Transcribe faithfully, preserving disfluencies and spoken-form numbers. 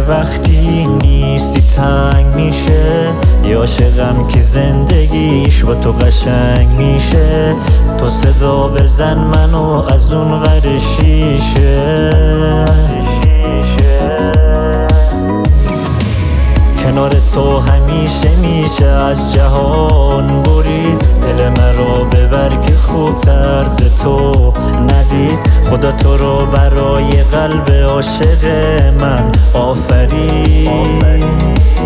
وقتی نیستی تنگ میشه، یه عاشقم که زندگیش با تو قشنگ میشه. تو صدا بزن منو از اون ور شیشه، کنار تو همیشه میشه از جهان برید. دل مرا ببر که خوب طرز تو ندید. خدا تو رو برای قلب عاشق من آفرید.